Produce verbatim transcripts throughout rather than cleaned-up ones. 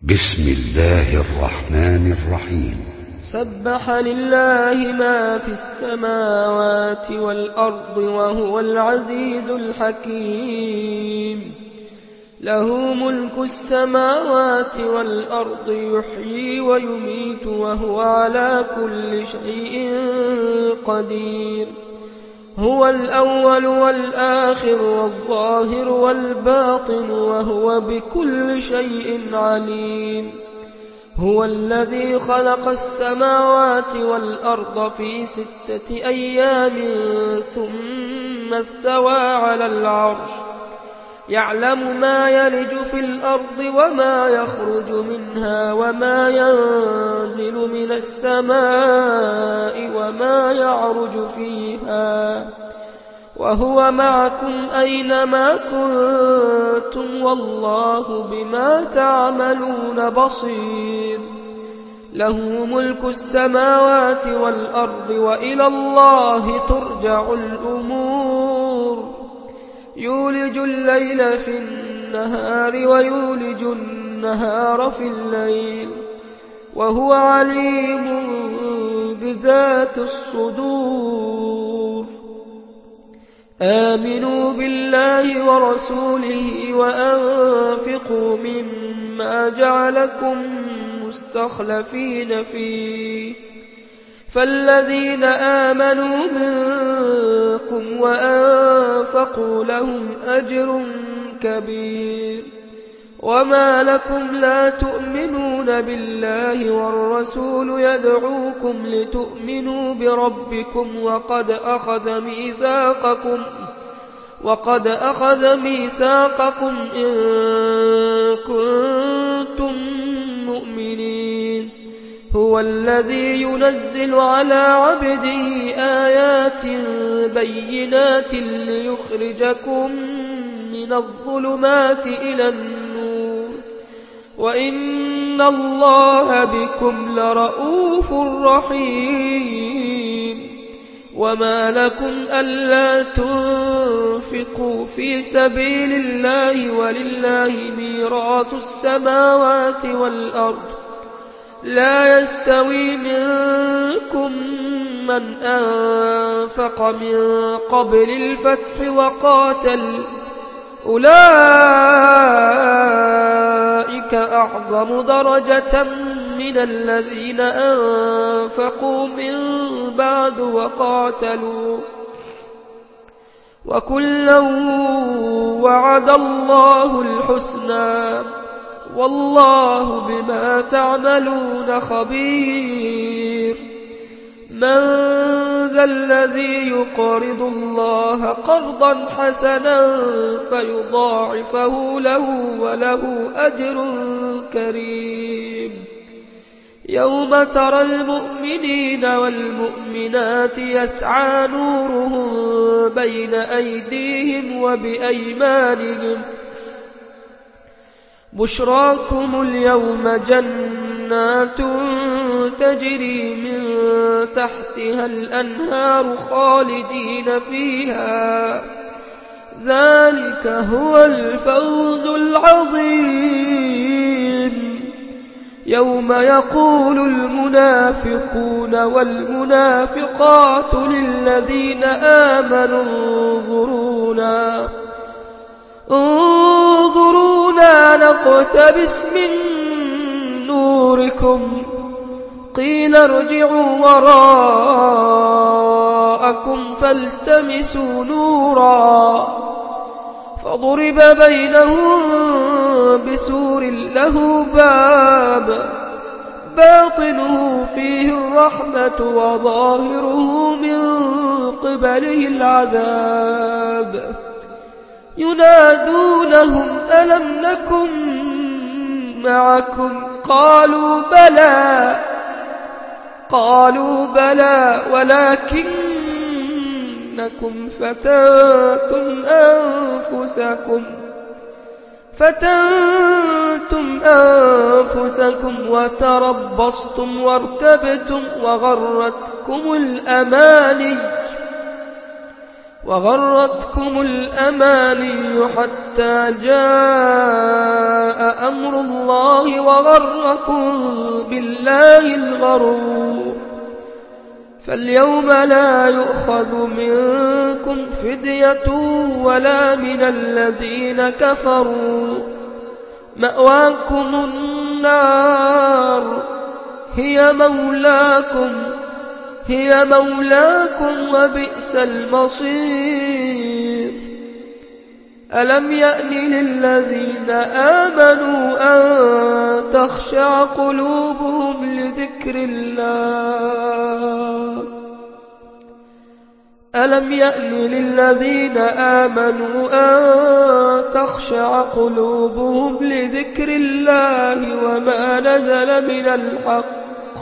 بسم الله الرحمن الرحيم. سبح لله ما في السماوات والأرض وهو العزيز الحكيم. له ملك السماوات والأرض يحيي ويميت وهو على كل شيء قدير. هو الأول والآخر والظاهر والباطن وهو بكل شيء عليم. هو الذي خلق السماوات والأرض في ستة أيام ثم استوى على العرش يعلم ما يلج في الأرض وما يخرج منها وما ينزل من السماء وما يعرج فيها وهو معكم أينما كنتم والله بما تعملون بصير. له ملك السماوات والأرض وإلى الله ترجع الأمور. يولج الليل في النهار ويولج النهار في الليل وهو عليم بذات الصدور. آمنوا بالله ورسوله وأنفقوا مما جعلكم مستخلفين فيه فالذين آمنوا منكم وأنفقوا لهم أجر كبير. وما لكم لا تؤمنون بالله والرسول يدعوكم لتؤمنوا بربكم وقد أخذ ميثاقكم وقد أخذ ميثاقكم إن كنتم مؤمنين. هو الذي ينزل على عبده آيات بينات ليخرجكم من الظلمات إلى النور وإن الله بكم لرءوف رحيم. وما لكم ألا تنفقوا في سبيل الله ولله ميراث السماوات والأرض لا يستوي منكم من أنفق من قبل الفتح وقاتل أولئك أعظم درجة من الذين أنفقوا من بعد وقاتلوا وكلا وعد الله الحسنى والله بما تعملون خبير. من ذا الذي يقرض الله قرضا حسنا فيضاعفه له وله أجر كريم. يوم ترى المؤمنين والمؤمنات يسعى نورهم بين أيديهم وبأيمانهم بشراكم اليوم جنات تجري من تحتها الأنهار خالدين فيها ذلك هو الفوز العظيم. يوم يقول المنافقون والمنافقات للذين آمنوا انظرونا انظرونا نقتبس من نوركم قيل ارجعوا وراءكم فالتمسوا نورا فضرب بينهم بسور له باب باطنه فيه الرحمة وظاهره من قبله العذاب. ينادونهم ألم نكن معكم قالوا بلى قالوا بلى ولكنكم فتنتم أنفسكم فتنتم أنفسكم وتربصتم وارتبتم وغرتكم الأماني وغرتكم الأماني حتى جاء أمر الله وغركم بالله الغرور فاليوم لا يؤخذ منكم فدية ولا من الذين كفروا مأواكم النار هي مولاكم هي مولاكم وبئس المصير ألم يأن للذين آمنوا أن تخشع قلوبهم لذكر الله ألم يأن للذين آمنوا أن تخشع قلوبهم لذكر الله وما نزل من الحق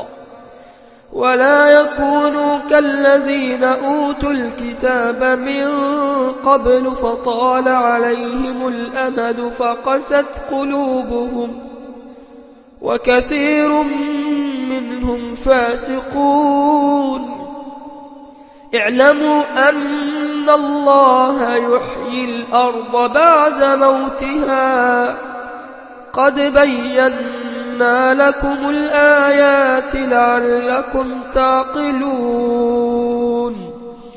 ولا يكونوا كالذين أوتوا الكتاب من قبل فطال عليهم الأمد فقست قلوبهم وكثير منهم فاسقون اعلموا أن الله يحيي الأرض بعد موتها قد بينا لكم الآيات لعلكم تعقلون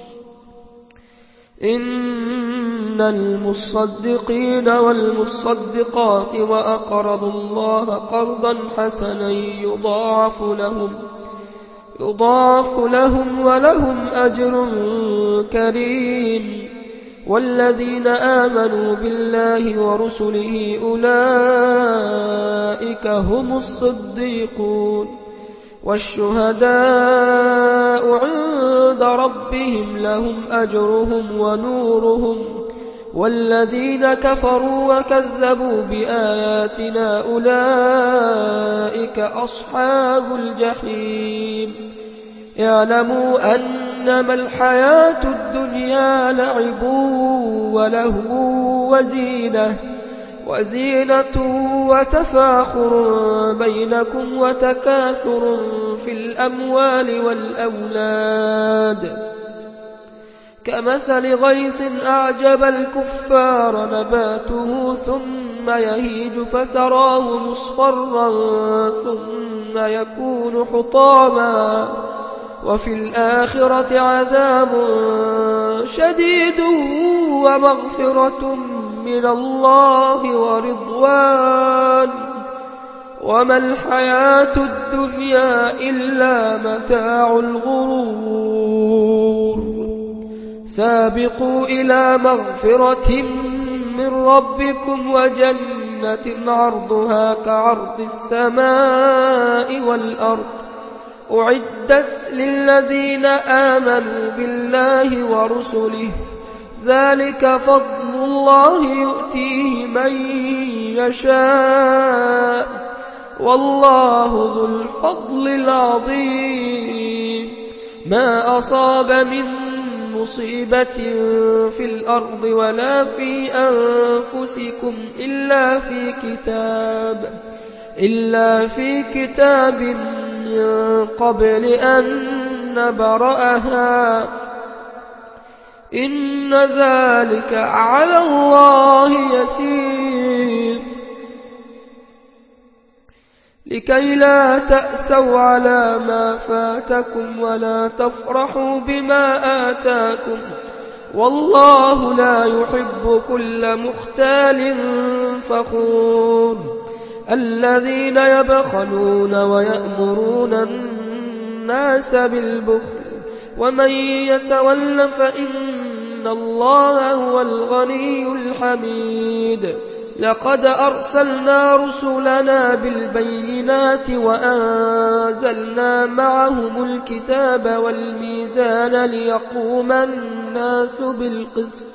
إن المصدقين والمصدقات وأقرضوا الله قرضا حسنا يضاعف لهم يضاعف لهم ولهم أجر كريم والذين آمنوا بالله ورسله أولئك هم الصديقون والشهداء عند ربهم لهم أجرهم ونورهم والذين كفروا وكذبوا بآياتنا أولئك أصحاب الجحيم اعلموا أنما الحياة الدنيا لعب ولهو وزينة وزينة وتفاخر بينكم وتكاثر في الأموال والأولاد كمثل غيث أعجب الكفار نباته ثم يهيج فتراه مصفرا ثم يكون حطاما وفي الآخرة عذاب شديد ومغفرة من الله ورضوان وما الحياة الدنيا إلا متاع الغرور سابقوا إلى مغفرة من ربكم وجنة عرضها كعرض السماء والأرض أعدت للذين آمنوا بالله ورسله ذلك فضل الله يؤتيه من يشاء والله ذو الفضل العظيم ما أصاب من مصيبة في الأرض ولا في أنفسكم إلا في كتاب إلا في كتاب من قبل أن نبرأها إن ذلك على الله يسير لكي لا تأسوا على ما فاتكم ولا تفرحوا بما آتاكم والله لا يحب كل مختال فخور الذين يبخلون ويأمرون الناس بالبخل ومن يتول فإن الله هو الغني الحميد لقد أرسلنا رسلنا بالبينات وأنزلنا معهم الكتاب والميزان ليقوم الناس بالقسط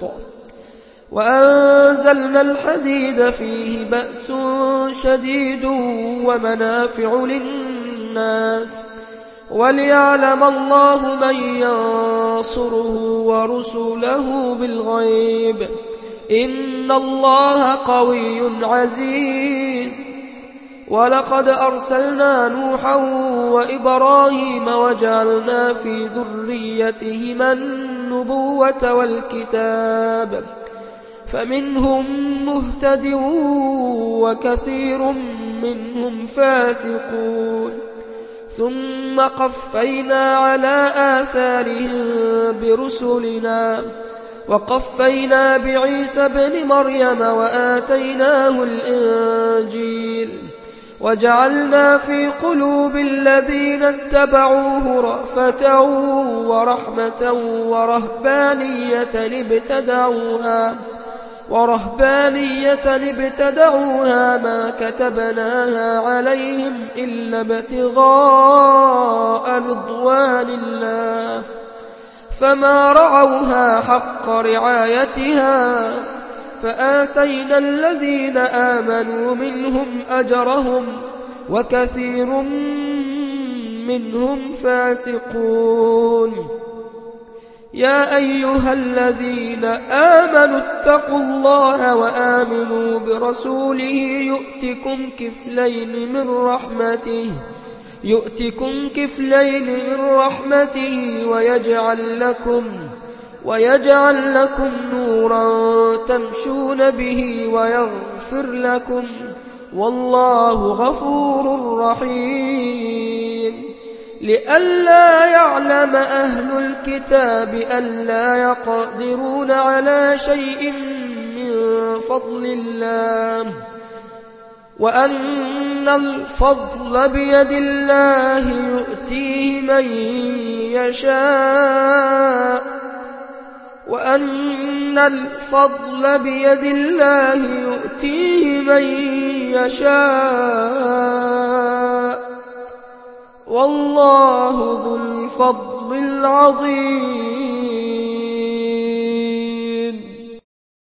وأنزلنا الحديد فيه بأس شديد ومنافع للناس وليعلم الله من ينصره ورسله بالغيب إن الله قوي عزيز ولقد أرسلنا نوحا وإبراهيم وجعلنا في ذريتهما النبوة النبوة والكتاب فمنهم مهتد وكثير منهم فاسقون ثم قفينا على آثارهم برسلنا وقفينا بعيسى ابن مريم وآتيناه الإنجيل وجعلنا في قلوب الذين اتبعوه رأفة ورحمة ورهبانية ابتدعوها ورهبانية ابتدعوها ما كتبناها عليهم إلا ابتغاء رضوان الله فما رعوها حق رعايتها فآتينا الذين آمنوا منهم أجرهم وكثير منهم فاسقون يا أيها الذين آمنوا اتقوا الله وآمنوا برسوله يؤتكم كفلين من رحمته يؤتكم كفلين من رحمته ويجعل لكم ويجعل لكم نورا تمشون به ويغفر لكم والله غفور رحيم لئلا يعلم أهل الكتاب ألا يقدرون على شيء من فضل الله وأن الفضل بيد الله يؤتيه من يشاء وأن الفضل بيد الله يؤتيه من يشاء والله ذو الفضل العظيم